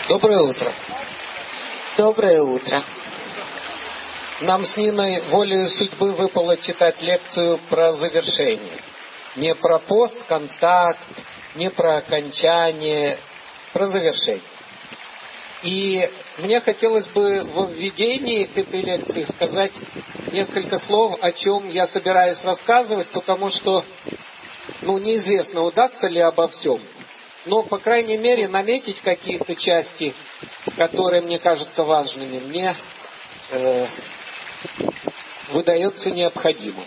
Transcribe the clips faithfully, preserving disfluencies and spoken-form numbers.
Доброе утро. Доброе утро. Нам с Ниной волею судьбы выпало читать лекцию про завершение. Не про постконтакт, не про окончание, про завершение. И мне хотелось бы во введении к этой лекции сказать несколько слов, о чем я собираюсь рассказывать, потому что, ну, неизвестно, удастся ли обо всем. Но, по крайней мере, наметить какие-то части, которые мне кажутся важными, мне э, выдается необходимым.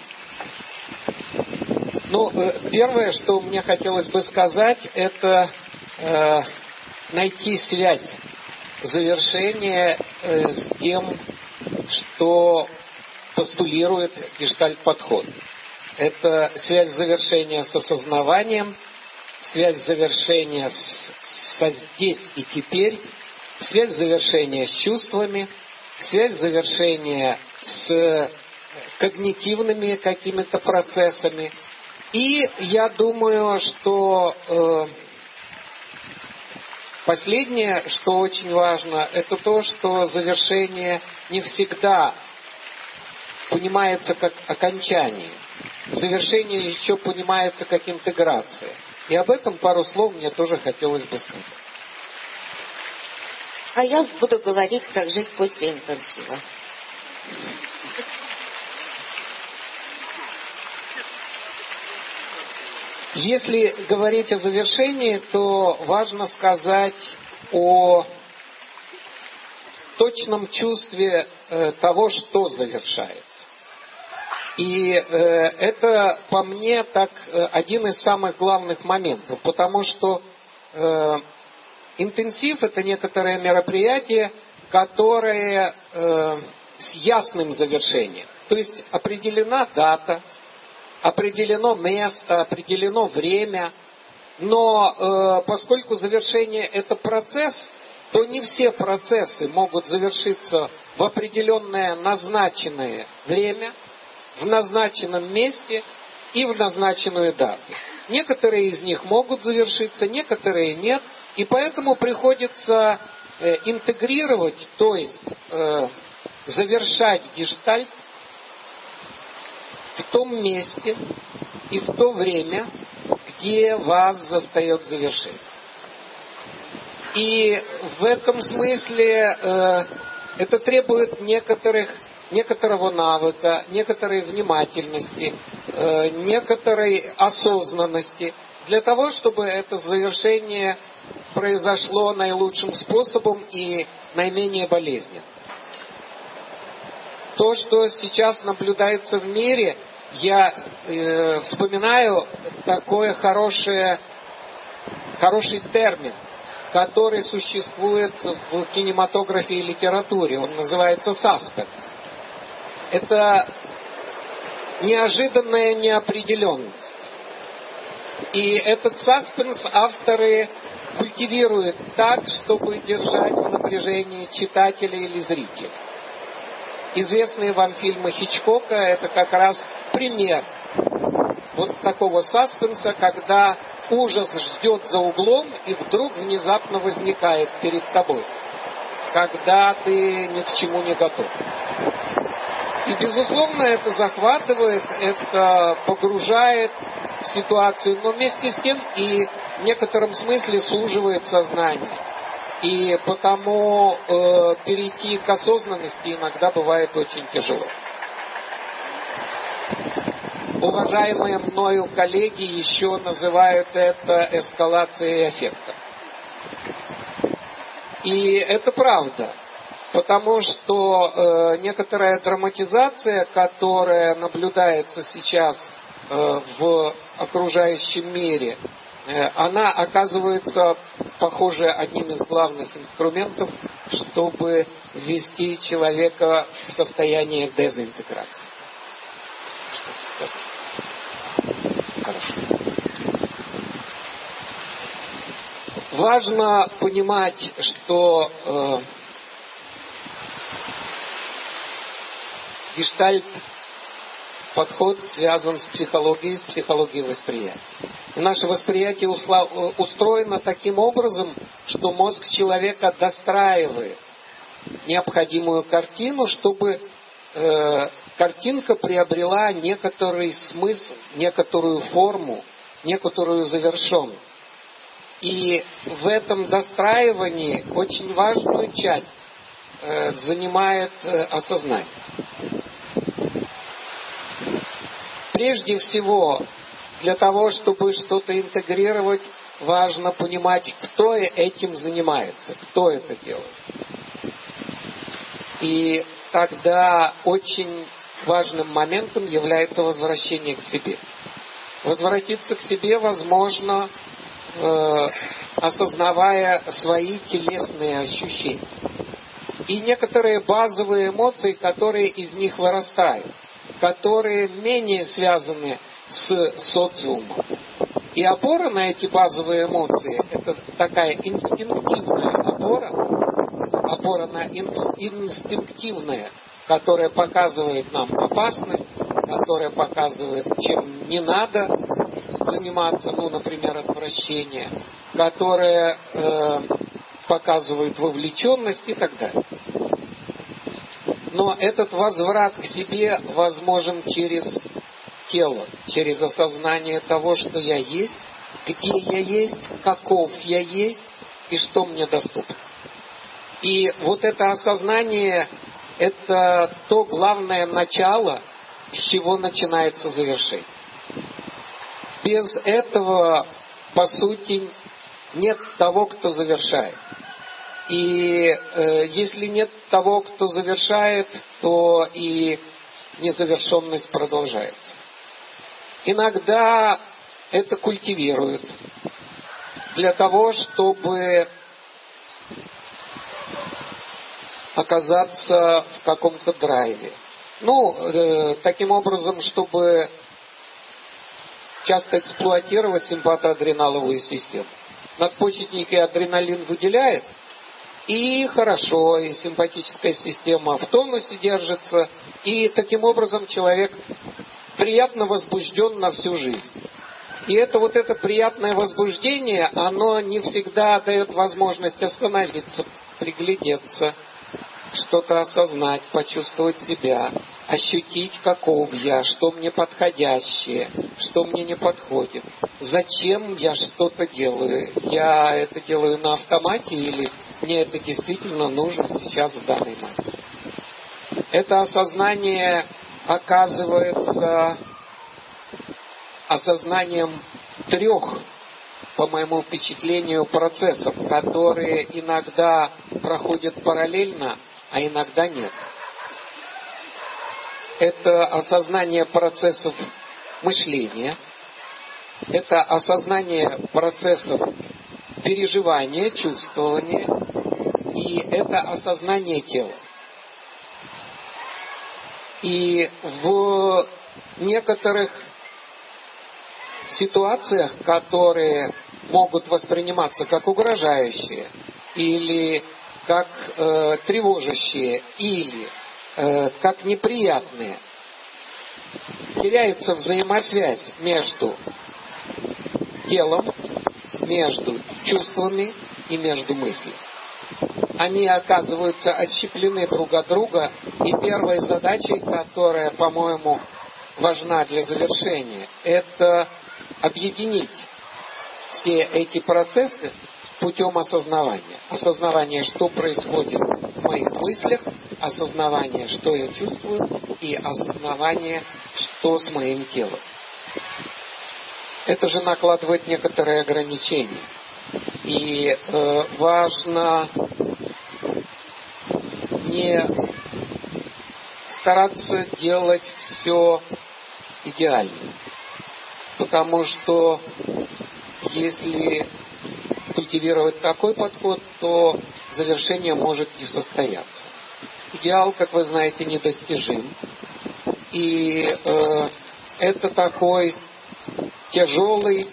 Ну, э, первое, что мне хотелось бы сказать, это э, найти связь завершения э, с тем, что постулирует гештальт-подход. Это связь завершения с осознаванием, связь завершения с, со здесь и теперь, связь завершения с чувствами, связь завершения с когнитивными какими-то процессами. И я думаю, что э, последнее, что очень важно, это то, что завершение не всегда понимается как окончание. Завершение еще понимается как интеграция. И об этом пару слов мне тоже хотелось бы сказать. А я буду говорить, как жизнь после интенсива. Если говорить о завершении, то важно сказать о точном чувстве э, того, что завершается. И э, это, по мне, так э, один из самых главных моментов, потому что э, интенсив – это некоторое мероприятие, которое э, с ясным завершением. То есть определена дата, определено место, определено время, но э, поскольку завершение – это процесс, то не все процессы могут завершиться в определенное назначенное время, в назначенном месте и в назначенную дату. Некоторые из них могут завершиться, некоторые нет, и поэтому приходится э, интегрировать, то есть э, завершать гештальт в том месте и в то время, где вас застает завершение. И в этом смысле э, это требует некоторых некоторого навыка, некоторой внимательности, э, некоторой осознанности, для того, чтобы это завершение произошло наилучшим способом и наименее болезненно. То, что сейчас наблюдается в мире, я э, вспоминаю такой хороший, хороший термин, который существует в кинематографе и литературе. Он называется саспенс. Это неожиданная неопределенность. И этот саспенс авторы культивируют так, чтобы держать в напряжении читателя или зрителя. Известные вам фильмы Хичкока – это как раз пример вот такого саспенса, когда ужас ждет за углом и вдруг внезапно возникает перед тобой, когда ты ни к чему не готов. И, безусловно, это захватывает, это погружает в ситуацию, но вместе с тем и в некотором смысле суживает сознание. И потому э, перейти к осознанности иногда бывает очень тяжело. Уважаемые мною коллеги еще называют это эскалацией эффекта. И это правда. Потому что э, некоторая драматизация, которая наблюдается сейчас э, в окружающем мире, э, она оказывается, похоже, одним из главных инструментов, чтобы ввести человека в состояние дезинтеграции. Что сказать? Хорошо. Важно понимать, что э, гештальт подход связан с психологией, с психологией восприятия. И наше восприятие устроено таким образом, что мозг человека достраивает необходимую картину, чтобы э, картинка приобрела некоторый смысл, некоторую форму, некоторую завершенность. И в этом достраивании очень важную часть э, занимает э, осознание. Прежде всего, для того, чтобы что-то интегрировать, важно понимать, кто этим занимается, кто это делает. И тогда очень важным моментом является возвращение к себе. Возвратиться к себе возможно, э, осознавая свои телесные ощущения. И некоторые базовые эмоции, которые из них вырастают, которые менее связаны с социумом. И опора на эти базовые эмоции – это такая инстинктивная опора, опора на инстинктивное, которая показывает нам опасность, которая показывает, чем не надо заниматься, ну, например, отвращение, которая э, показывает вовлеченность и так далее. Но этот возврат к себе возможен через тело, через осознание того, что я есть, где я есть, каков я есть и что мне доступно. И вот это осознание – это то главное начало, с чего начинается завершение. Без этого, по сути, нет того, кто завершает. И э, если нет того, кто завершает, то и незавершенность продолжается. Иногда это культивируют для того, чтобы оказаться в каком-то драйве. Ну, э, таким образом, чтобы часто эксплуатировать симпатоадреналовую систему. Надпочечники адреналин выделяет, и хорошо, и симпатическая система в тонусе держится, и таким образом человек приятно возбужден на всю жизнь. И это вот это приятное возбуждение, оно не всегда дает возможность остановиться, приглядеться, что-то осознать, почувствовать себя, ощутить, каков я, что мне подходящее, что мне не подходит, зачем я что-то делаю, я это делаю на автомате или мне это действительно нужно сейчас в данный момент. Это осознание оказывается осознанием трех, по моему впечатлению, процессов, которые иногда проходят параллельно, а иногда нет. Это осознание процессов мышления, это осознание процессов переживания, чувствования, и это осознание тела. И в некоторых ситуациях, которые могут восприниматься как угрожающие, или как э, тревожащие, или э, как неприятные, теряется взаимосвязь между телом, между чувствами и между мыслями. Они оказываются отщеплены друг от друга, и первой задачей, которая, по-моему, важна для завершения, это объединить все эти процессы путем осознавания. Осознавание, что происходит в моих мыслях, осознавание, что я чувствую, и осознавание, что с моим телом. Это же накладывает некоторые ограничения. И э, важно не стараться делать все идеально. Потому что если культивировать такой подход, то завершение может не состояться. Идеал, как вы знаете, недостижим. И э, это такой тяжелый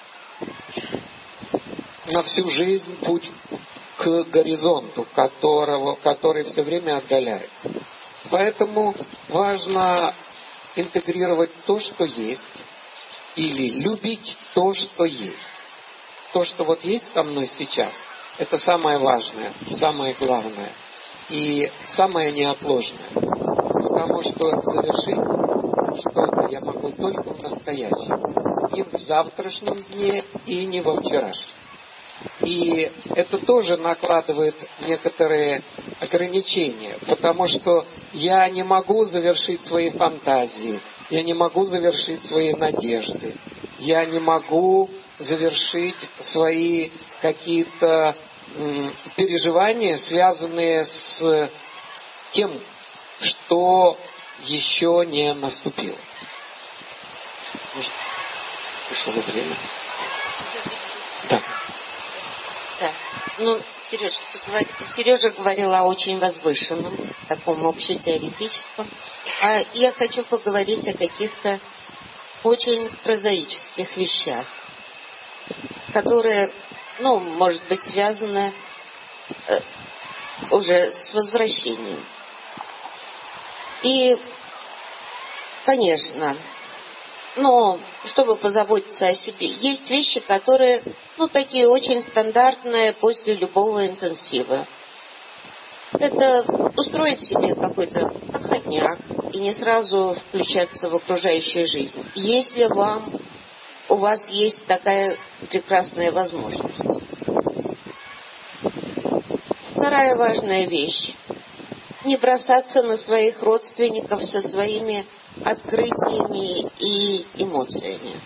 на всю жизнь путь к горизонту, которого, который все время отдаляется. Поэтому важно интегрировать то, что есть, или любить то, что есть. То, что вот есть со мной сейчас, это самое важное, самое главное и самое неотложное. Потому что завершить что-то я могу только в настоящем. Не в завтрашнем дне и не во вчерашнем. И это тоже накладывает некоторые ограничения, потому что я не могу завершить свои фантазии, я не могу завершить свои надежды, я не могу завершить свои какие-то м, переживания, связанные с тем, что еще не наступило. Пришло время. Да. Да. Ну, Сереж, Сережа говорила о очень возвышенном, таком общетеоретическом. А я хочу поговорить о каких-то очень прозаических вещах, которые, ну, может быть, связаны э, уже с возвращением. И, конечно, но чтобы позаботиться о себе, есть вещи, которые, ну, такие очень стандартные после любого интенсива. Это устроить себе какой-то отходняк и не сразу включаться в окружающую жизнь. Если вам, у вас есть такая прекрасная возможность. Вторая важная вещь. Не бросаться на своих родственников со своими открытиями и эмоциями.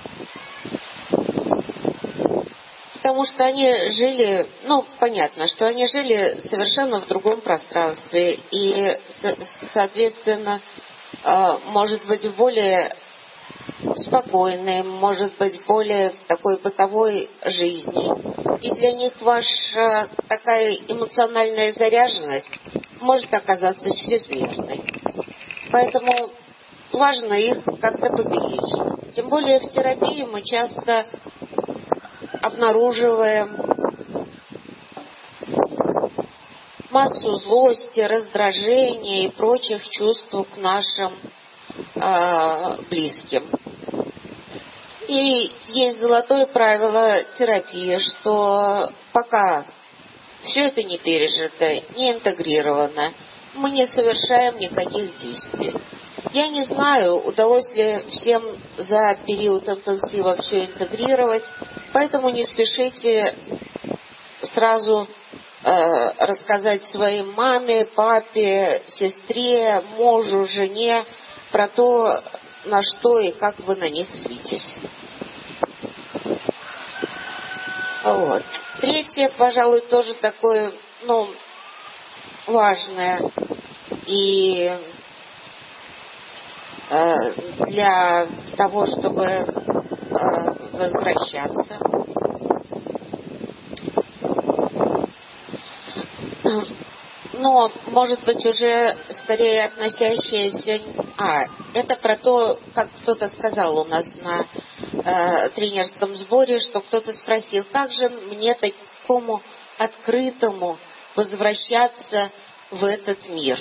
Потому что они жили, ну, понятно, что они жили совершенно в другом пространстве и, соответственно, может быть, более спокойной, может быть, более в такой бытовой жизни. И для них ваша такая эмоциональная заряженность может оказаться чрезмерной. Поэтому важно их как-то поберечь. Тем более в терапии мы часто обнаруживаем массу злости, раздражения и прочих чувств к нашим э, близким. И есть золотое правило терапии, что пока все это не пережито, не интегрировано, мы не совершаем никаких действий. Я не знаю, удалось ли всем за период интенсива все интегрировать, поэтому не спешите сразу э, рассказать своей маме, папе, сестре, мужу, жене про то, на что и как вы на них злитесь. Вот. Третье, пожалуй, тоже такое, ну, важное и э, для того, чтобы э, возвращаться. Но, может быть, уже скорее относящееся... А, это про то, как кто-то сказал у нас на э, тренерском сборе, что кто-то спросил, как же мне такому открытому возвращаться в этот мир.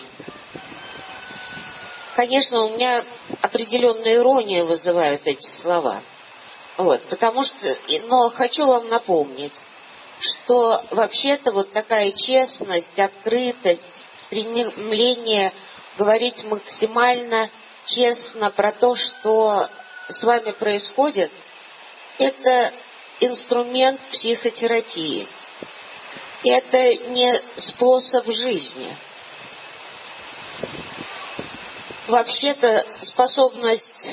Конечно, у меня определенная ирония вызывают эти слова. Вот, потому что... Но хочу вам напомнить, что вообще-то вот такая честность, открытость, стремление говорить максимально честно про то, что с вами происходит, это инструмент психотерапии. Это не способ жизни. Вообще-то способность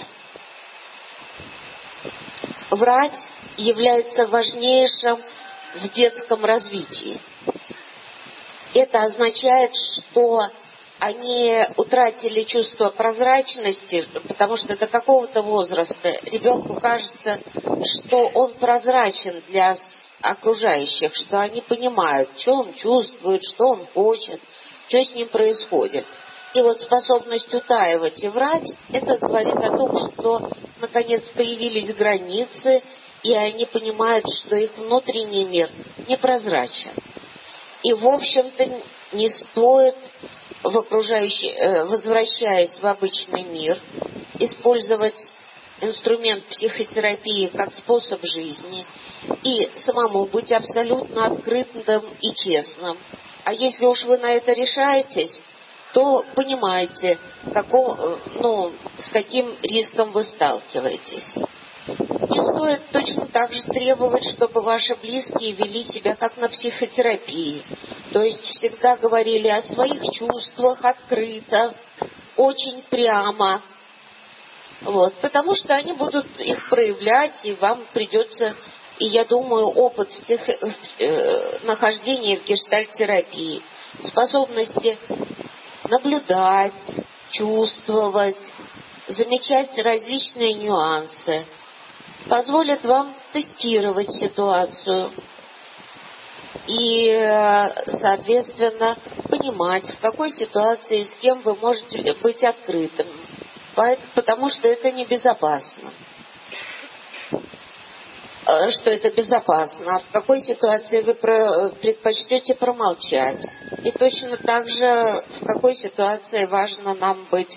врать является важнейшим в детском развитии. Это означает, что они утратили чувство прозрачности, потому что до какого-то возраста ребенку кажется, что он прозрачен для окружающих, что они понимают, что он чувствует, что он хочет, что с ним происходит. И вот способность утаивать и врать, это говорит о том, что наконец появились границы, и они понимают, что их внутренний мир непрозрачен. И, в общем-то, не стоит, в окружающий, возвращаясь в обычный мир, использовать инструмент психотерапии как способ жизни и самому быть абсолютно открытым и честным. А если уж вы на это решаетесь, то понимаете, каков, ну, с каким риском вы сталкиваетесь. Не стоит точно так же требовать, чтобы ваши близкие вели себя как на психотерапии. То есть всегда говорили о своих чувствах открыто, очень прямо. Вот, потому что они будут их проявлять, и вам придется, и я думаю, опыт в тех, э, нахождения в гештальт-терапии, способности наблюдать, чувствовать, замечать различные нюансы, позволят вам тестировать ситуацию и, соответственно, понимать, в какой ситуации с кем вы можете быть открытым, потому что это небезопасно. Что это безопасно, а в какой ситуации вы предпочтете промолчать. И точно так же, в какой ситуации важно нам быть,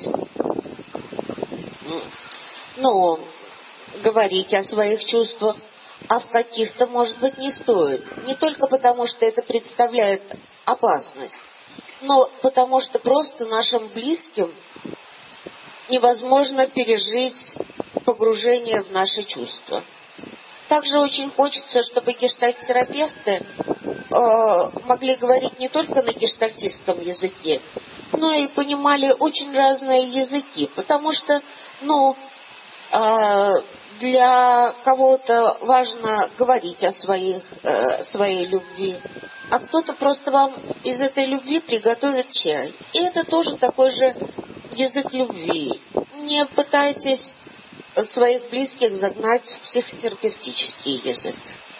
ну, говорить о своих чувствах, а в каких-то, может быть, не стоит. Не только потому, что это представляет опасность, но потому что просто нашим близким невозможно пережить погружение в наши чувства. Также очень хочется, чтобы гештальт-терапевты э, могли говорить не только на гештальтистском языке, но и понимали очень разные языки, потому что, ну, э, для кого-то важно говорить о своих, э, своей любви, а кто-то просто вам из этой любви приготовит чай. И это тоже такой же язык любви. Не пытайтесь своих близких загнать в психотерапевтический язык.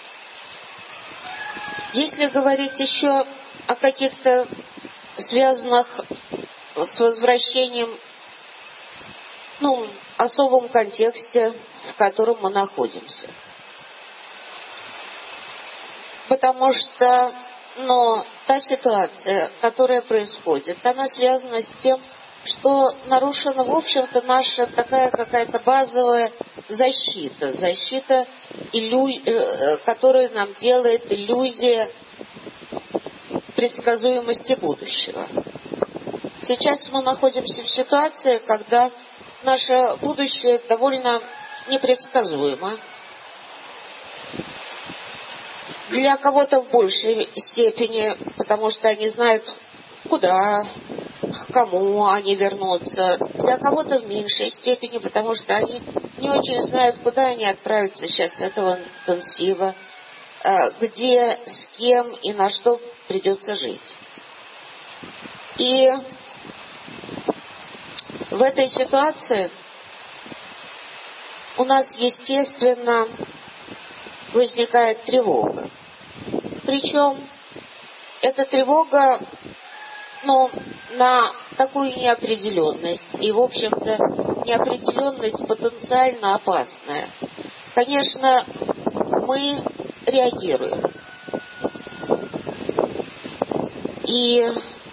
Если говорить еще о каких-то связанных с возвращением, ну, особом контексте, в котором мы находимся. Потому что, но та ситуация, которая происходит, она связана с тем, что нарушена, в общем-то, наша такая какая-то базовая защита. Защита, иллю... которую нам делает иллюзия предсказуемости будущего. Сейчас мы находимся в ситуации, когда наше будущее довольно непредсказуемо. Для кого-то в большей степени, потому что они знают, куда, к кому они вернутся. Для кого-то в меньшей степени, потому что они не очень знают, куда они отправятся сейчас с этого интенсива, где, с кем и на что придется жить. И в этой ситуации у нас, естественно, возникает тревога. Причем эта тревога, ну, на такую неопределенность. И, в общем-то, неопределенность потенциально опасная. Конечно, мы реагируем. И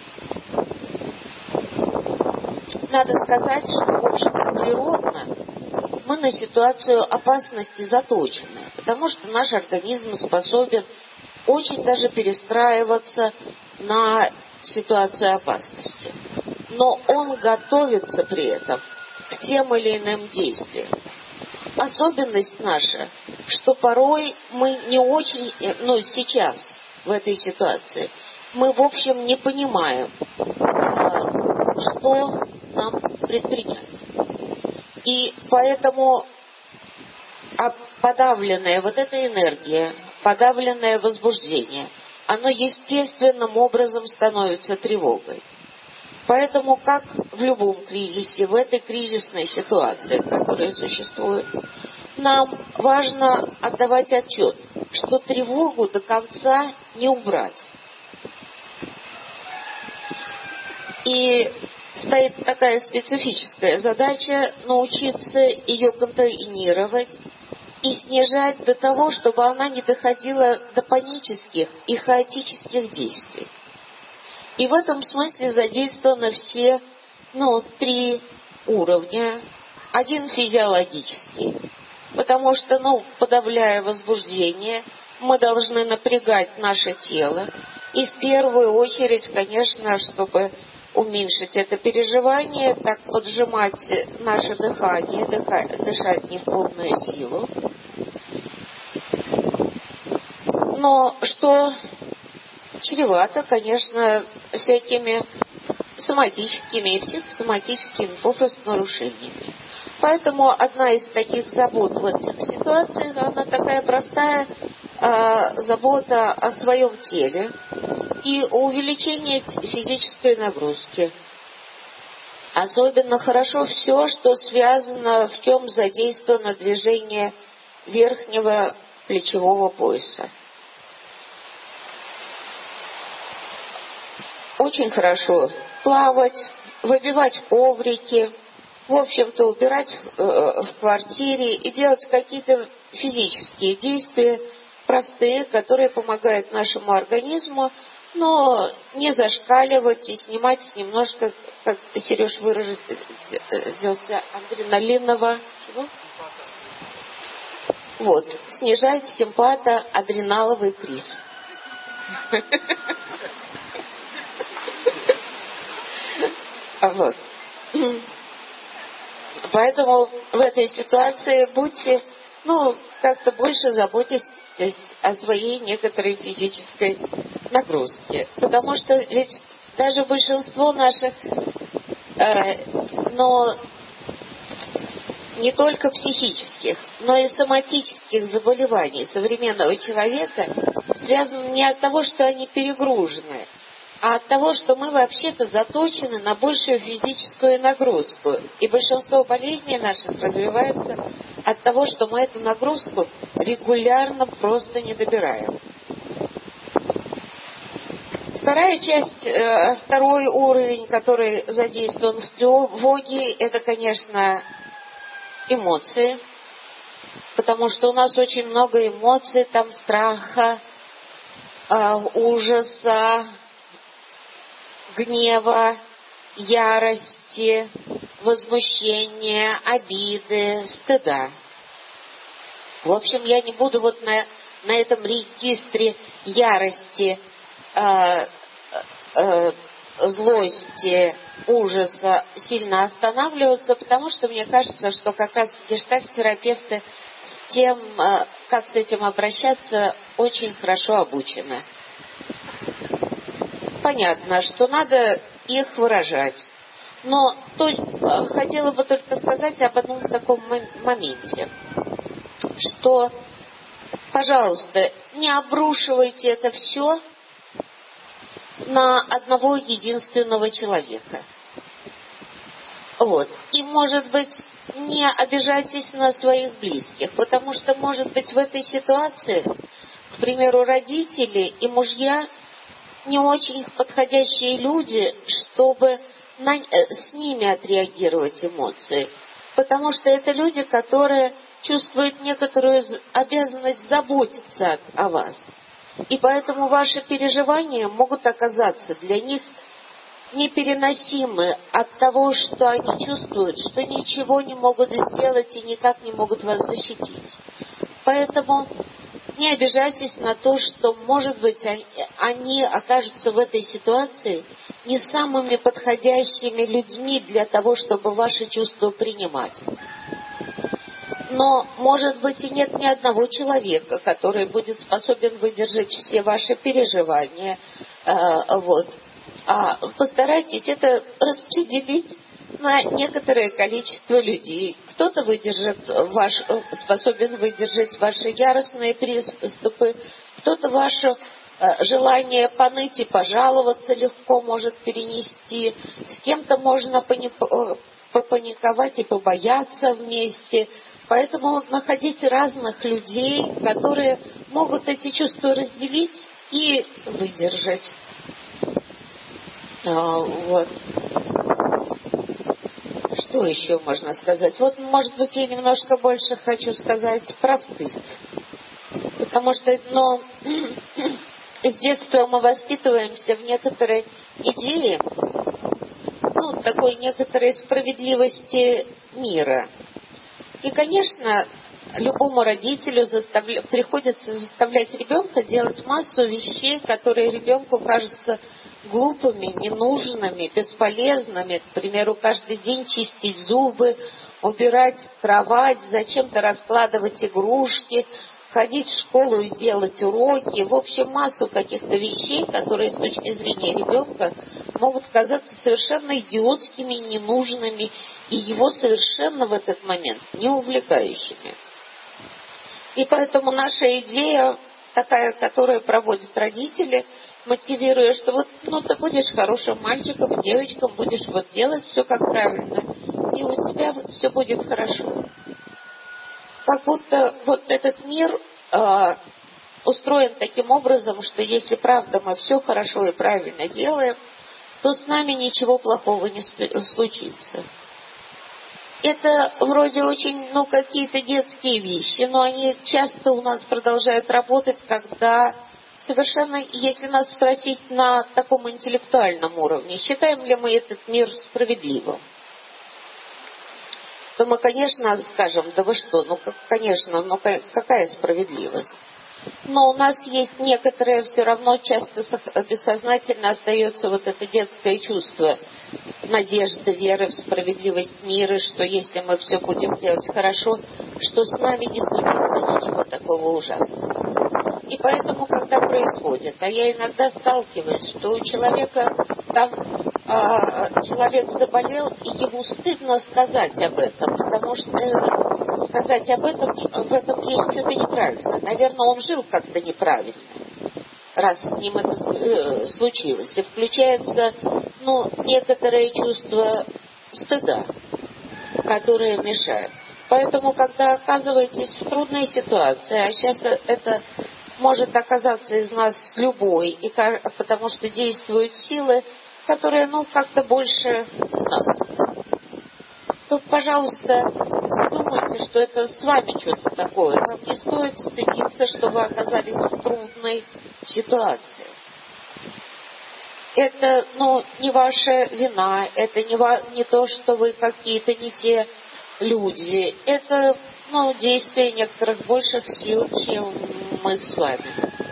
надо сказать, что, в общем-то, природно мы на ситуацию опасности заточены, потому что наш организм способен очень даже перестраиваться на ситуацию опасности. Но он готовится при этом к тем или иным действиям. Особенность наша, что порой мы не очень, ну, сейчас, в этой ситуации, мы, в общем, не понимаем, что нам предпринять. И поэтому подавленная вот эта энергия, подавленное возбуждение, оно естественным образом становится тревогой. Поэтому, как в любом кризисе, в этой кризисной ситуации, которая существует, нам важно отдавать отчет, что тревогу до конца не убрать. И стоит такая специфическая задача научиться ее контейнировать и снижать до того, чтобы она не доходила до панических и хаотических действий. И в этом смысле задействованы все, ну, три уровня Один физиологический, потому что, ну, подавляя возбуждение, мы должны напрягать наше тело. И в первую очередь, конечно, чтобы уменьшить это переживание, так поджимать наше дыхание, дыхать, дышать не в полную силу. Но что чревато, конечно, всякими соматическими и психосоматическими попросту нарушениями. Поэтому одна из таких забот в этих ситуациях, она такая простая э, забота о своем теле и увеличение физической нагрузки. Особенно хорошо все, что связано, в чем задействовано движение верхнего плечевого пояса. Очень хорошо плавать, выбивать коврики, в общем-то убирать э, в квартире и делать какие-то физические действия простые, которые помогают нашему организму, но не зашкаливать и снимать немножко, как Сереж выразился, адреналинового, чего? Вот, снижать симпатоадреналовый криз. Вот. Поэтому в этой ситуации будьте, ну, как-то больше заботьтесь о своей некоторой физической нагрузке. Потому что ведь даже большинство наших, э, но не только психических, но и соматических заболеваний современного человека связаны не от того, что они перегружены, а от того, что мы вообще-то заточены на большую физическую нагрузку. И большинство болезней наших развивается от того, что мы эту нагрузку регулярно просто не добираем. Вторая часть, э, второй уровень, который задействован в тревоге, это, конечно, эмоции. Потому что у нас очень много эмоций, там страха, э, ужаса, гнева, ярости, возмущения, обиды, стыда. В общем, я не буду вот на, на этом регистре ярости, э, э, злости, ужаса сильно останавливаться, потому что мне кажется, что как раз гештальт-терапевты с тем, э, как с этим обращаться, очень хорошо обучены. Понятно, что надо их выражать. Но то, хотела бы только сказать об одном таком моменте, что, пожалуйста, не обрушивайте это все на одного единственного человека. Вот. И, может быть, не обижайтесь на своих близких, потому что, может быть, в этой ситуации, к примеру, родители и мужья не очень подходящие люди, чтобы на, с ними отреагировать эмоции. Потому что это люди, которые чувствуют некоторую обязанность заботиться о вас. И поэтому ваши переживания могут оказаться для них непереносимы от того, что они чувствуют, что ничего не могут сделать и никак не могут вас защитить. Поэтому не обижайтесь на то, что, может быть, они окажутся в этой ситуации не самыми подходящими людьми для того, чтобы ваши чувства принимать. Но, может быть, и нет ни одного человека, который будет способен выдержать все ваши переживания. Вот. А постарайтесь это распределить на некоторое количество людей. Кто-то выдержит ваш, способен выдержать ваши яростные приступы, кто-то ваше э, желание поныть и пожаловаться легко может перенести, с кем-то можно пани- попаниковать и побояться вместе. Поэтому находите разных людей, которые могут эти чувства разделить и выдержать. А, вот. Что еще можно сказать? Вот, может быть, я немножко больше хочу сказать про стыд. Потому что, ну, с детства мы воспитываемся в некоторой идее, ну, такой некоторой справедливости мира. И, конечно, любому родителю заставля... приходится заставлять ребенка делать массу вещей, которые ребенку кажутся глупыми, ненужными, бесполезными. К примеру, каждый день чистить зубы, убирать кровать, зачем-то раскладывать игрушки, ходить в школу и делать уроки. В общем, массу каких-то вещей, которые с точки зрения ребенка могут казаться совершенно идиотскими, ненужными и его совершенно в этот момент не увлекающими. И поэтому наша идея, такая, которую проводят родители, мотивируя, что вот, ну, ты будешь хорошим мальчиком, девочком, будешь вот делать все как правильно, и у тебя все будет хорошо. Как будто вот этот мир э, устроен таким образом, что если правда мы все хорошо и правильно делаем, то с нами ничего плохого не случится. Это вроде очень, ну, какие-то детские вещи, но они часто у нас продолжают работать, когда совершенно, если нас спросить на таком интеллектуальном уровне, считаем ли мы этот мир справедливым, то мы, конечно, скажем, да вы что, ну, конечно, ну, какая справедливость? Но у нас есть некоторое все равно часто бессознательно остается вот это детское чувство надежды, веры в справедливость мира, что если мы все будем делать хорошо, что с нами не случится ничего такого ужасного. И поэтому, когда происходит, а я иногда сталкиваюсь, что у человека там а, человек заболел, и ему стыдно сказать об этом, потому что э, сказать об этом, в этом есть что-то неправильно. Наверное, он жил как-то неправильно, раз с ним это э, случилось. И включается, ну, некоторое чувство стыда, которое мешает. Поэтому, когда оказываетесь в трудной ситуации, а сейчас это может оказаться из нас любой, и, потому что действуют силы, которые, ну, как-то больше нас, то, пожалуйста, думайте, что это с вами что-то такое. Вам не стоит стыдиться, что вы оказались в трудной ситуации. Это, ну, не ваша вина, это не, ва- не то, что вы какие-то не те люди. Это, ну, действие некоторых больших сил, чем мы с вами.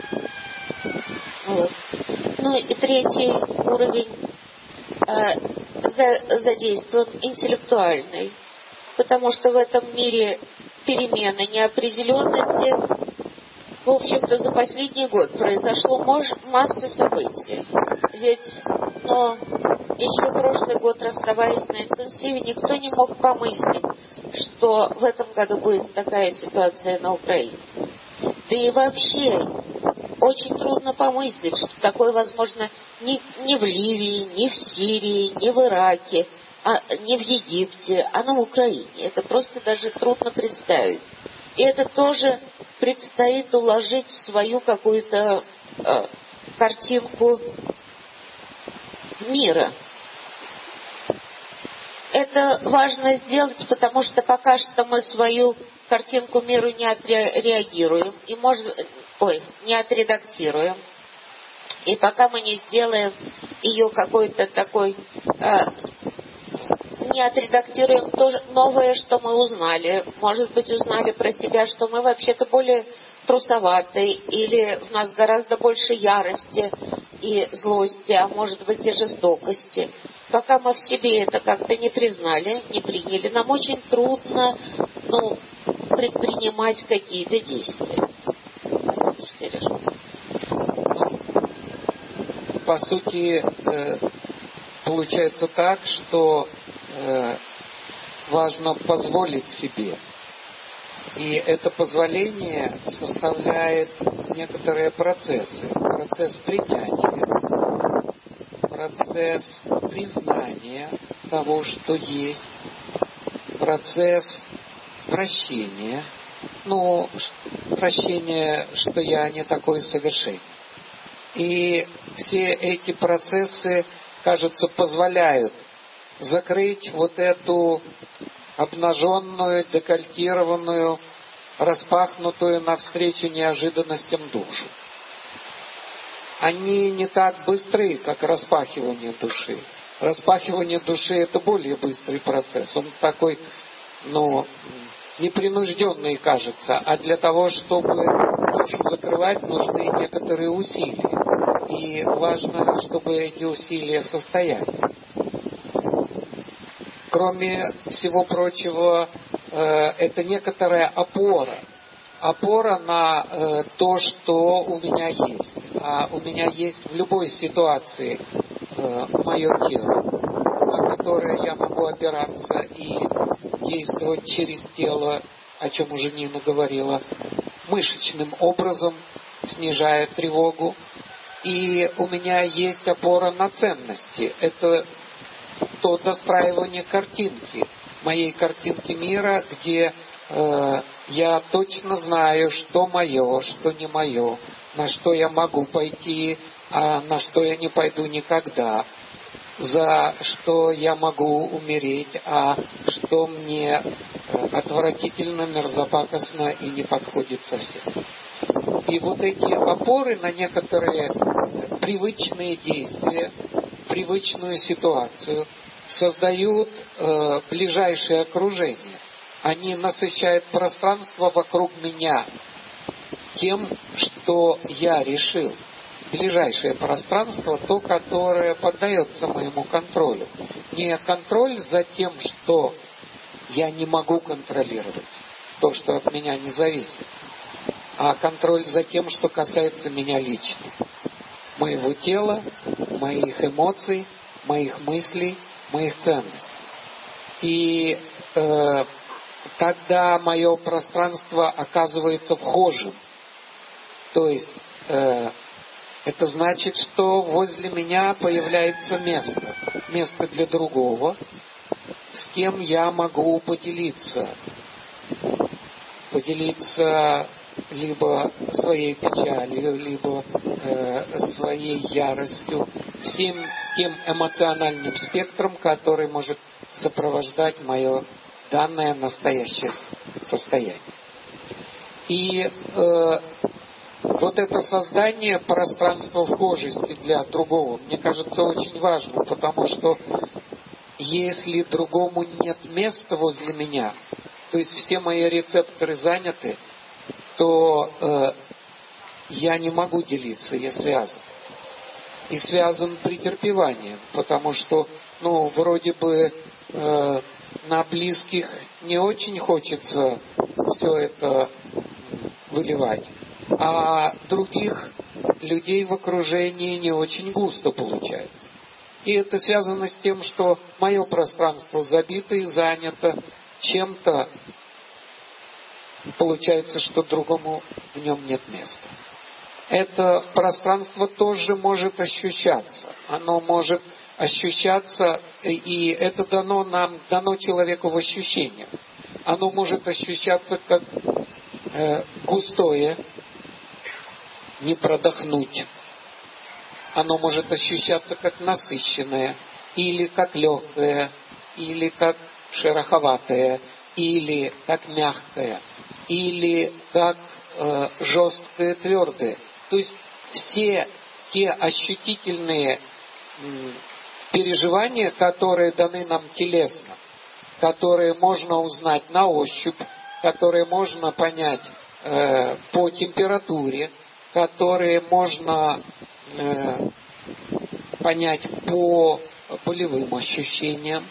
Вот. Ну и третий уровень э, за, задействован интеллектуальный, потому что в этом мире перемены, неопределенности, в общем-то, за последний год произошло мож, масса событий. Ведь, но еще прошлый год, расставаясь на интенсиве, никто не мог помыслить, что в этом году будет такая ситуация на Украине. Да и вообще очень трудно помыслить, что такое возможно ни, ни в Ливии, ни в Сирии, ни в Ираке, а, ни в Египте, а на Украине. Это просто даже трудно представить. И это тоже предстоит уложить в свою какую-то э, картинку мира. Это важно сделать, потому что пока что мы свою картинку миру не отреагируем, и может, ой, не отредактируем. И пока мы не сделаем ее какой-то такой, э, не отредактируем то новое, что мы узнали. Может быть, узнали про себя, что мы вообще-то более трусоваты, или в нас гораздо больше ярости и злости, а может быть и жестокости. Пока мы в себе это как-то не признали, не приняли, нам очень трудно, ну, предпринимать какие-то действия. По сути, получается так, что важно позволить себе. И это позволение составляет некоторые процессы. Процесс принятия, процесс признания того, что есть, процесс прощения. Ну, прощение, что я не такой совершенный. И все эти процессы, кажется, позволяют закрыть вот эту обнаженную, декольтированную, распахнутую навстречу неожиданностям душу. Они не так быстры, как распахивание души. Распахивание души — это более быстрый процесс. Он такой, ну, непринужденные, кажется, а для того, чтобы душу закрывать, нужны некоторые усилия. И важно, чтобы эти усилия состоялись. Кроме всего прочего, это некоторая опора. Опора на то, что у меня есть. А у меня есть в любой ситуации мое тело, на которое я могу опираться и действовать через тело, о чем уже Нина говорила, мышечным образом, снижая тревогу. И у меня есть опора на ценности. Это то достраивание картинки, моей картинки мира, где э, я точно знаю, что мое, что не мое, на что я могу пойти, а на что я не пойду никогда, за что я могу умереть, а что мне отвратительно, мерзопакостно и не подходит совсем. И вот эти опоры на некоторые привычные действия, привычную ситуацию создают э, ближайшее окружение. Они насыщают пространство вокруг меня тем, что я решил. Ближайшее пространство, то, которое поддается моему контролю. Не контроль за тем, что я не могу контролировать, то, что от меня не зависит, а контроль за тем, что касается меня лично. Моего тела, моих эмоций, моих мыслей, моих ценностей. И э, тогда мое пространство оказывается вхожим. То есть э, это значит, что возле меня появляется место. Место для другого, с кем я могу поделиться. Поделиться либо своей печалью, либо э, своей яростью, всем тем эмоциональным спектром, который может сопровождать мое данное настоящее состояние. И э, вот это создание пространства вхожести для другого, мне кажется, очень важно, потому что если другому нет места возле меня, то есть все мои рецепторы заняты, то э, я не могу делиться, я связан. И связан претерпеванием, потому что, ну, вроде бы э, на близких не очень хочется все это выливать, а других людей в окружении не очень густо получается. И это связано с тем, что мое пространство забито и занято чем-то, получается, что другому в нем нет места. Это пространство тоже может ощущаться. Оно может ощущаться, и это дано нам, дано человеку в ощущениях. Оно может ощущаться как э, густое, не продохнуть. Оно может ощущаться как насыщенное, или как легкое, или как шероховатое, или как мягкое, или как э, жесткое, твердое. То есть все те ощутительные м, переживания, которые даны нам телесно, которые можно узнать на ощупь, которые можно понять э, по температуре, которые можно э, понять по болевым ощущениям,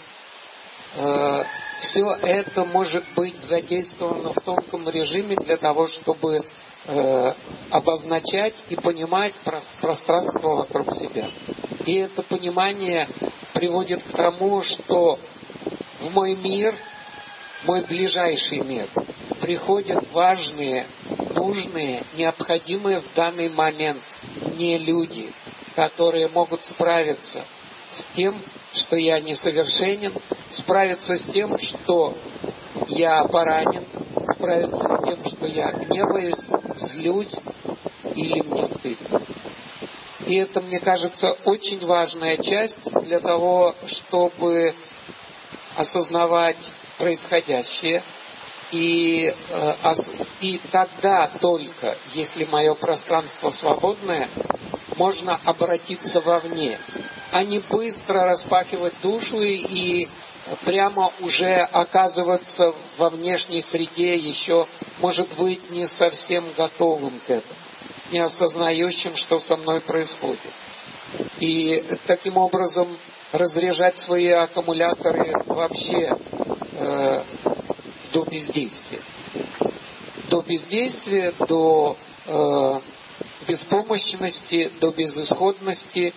э, все это может быть задействовано в тонком режиме для того, чтобы э, обозначать и понимать пространство вокруг себя. И это понимание приводит к тому, что в мой мир, мой ближайший мир, приходят важные, нужные, необходимые в данный момент не люди, которые могут справиться с тем, что я несовершенен, справиться с тем, что я поранен, справиться с тем, что я гневаюсь, злюсь или мне стыдно. И это, мне кажется, очень важная часть для того, чтобы осознавать происходящее. И, и тогда только, если мое пространство свободное, можно обратиться вовне, а не быстро распахивать душу и прямо уже оказываться во внешней среде еще, может быть, не совсем готовым к этому, не осознающим, что со мной происходит. И таким образом разряжать свои аккумуляторы вообще э, до бездействия. До бездействия, до э, беспомощности, до безысходности,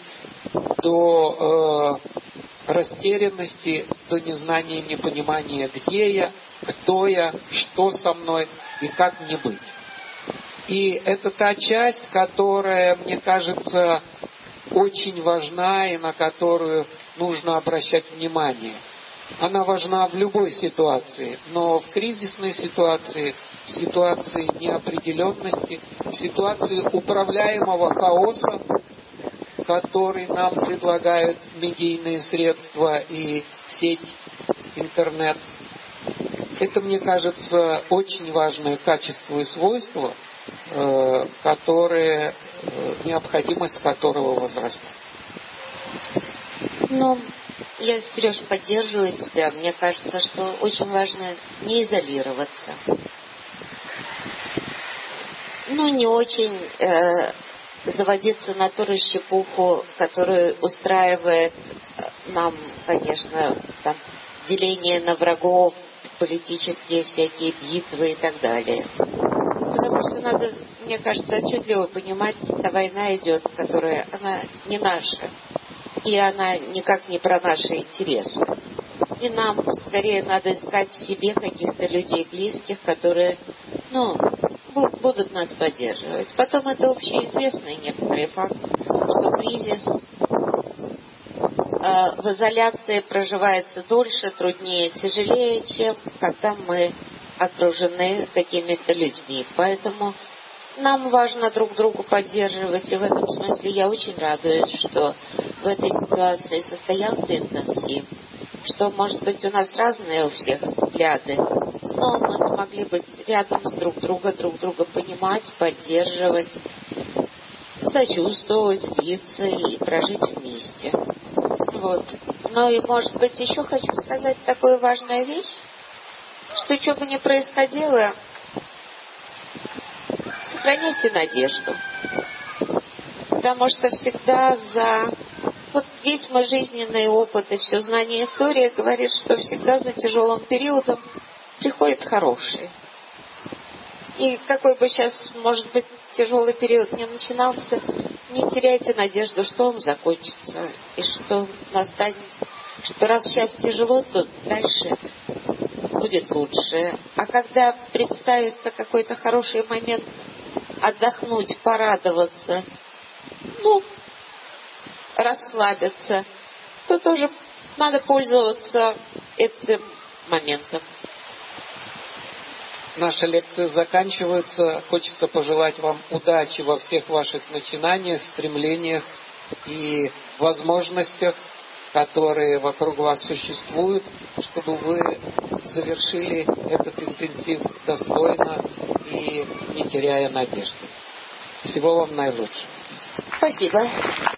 до э, растерянности, до незнания, непонимания, где я, кто я, что со мной и как мне быть. И это та часть, которая, мне кажется, очень важна и на которую нужно обращать внимание. Она важна в любой ситуации, но в кризисной ситуации, в ситуации неопределенности, в ситуации управляемого хаоса, который нам предлагают медийные средства и сеть, интернет. Это, мне кажется, очень важное качество и свойство, которое, необходимость которого возрастает. Ну, я, Сереж, поддерживаю тебя. Мне кажется, что очень важно не изолироваться. Ну, не очень э, заводиться на ту расщепуху, которую устраивает нам, конечно, там, деление на врагов, политические всякие битвы и так далее. Потому что надо, мне кажется, отчетливо понимать, эта война идет, которая, она не наша. И она никак не про наши интересы. И нам скорее надо искать в себе каких-то людей близких, которые, ну, будут нас поддерживать. Потом это общеизвестный некоторый факт, что кризис э, в изоляции проживается дольше, труднее, тяжелее, чем когда мы окружены какими-то людьми. Поэтому нам важно друг друга поддерживать, и в этом смысле я очень радуюсь, что в этой ситуации состоялся интенсив, что, может быть, у нас разные у всех взгляды, но мы смогли быть рядом с друг другом, друг друга понимать, поддерживать, сочувствовать, слиться и прожить вместе. Вот. Ну и, может быть, еще хочу сказать такую важную вещь, что что бы ни происходило, сохраняйте надежду. Потому что всегда за... Вот весь мой жизненный опыт и все знание истории говорит, что всегда за тяжелым периодом приходит хороший. И какой бы сейчас, может быть, тяжелый период ни начинался, не теряйте надежду, что он закончится. И что настанет... Что раз сейчас тяжело, то дальше будет лучше. А когда представится какой-то хороший момент отдохнуть, порадоваться, ну, расслабиться, то тоже надо пользоваться этим моментом. Наша лекция заканчивается. Хочется пожелать вам удачи во всех ваших начинаниях, стремлениях и возможностях, которые вокруг вас существуют, чтобы вы завершили этот интенсив достойно и не теряя надежды. Всего вам наилучшего. Спасибо.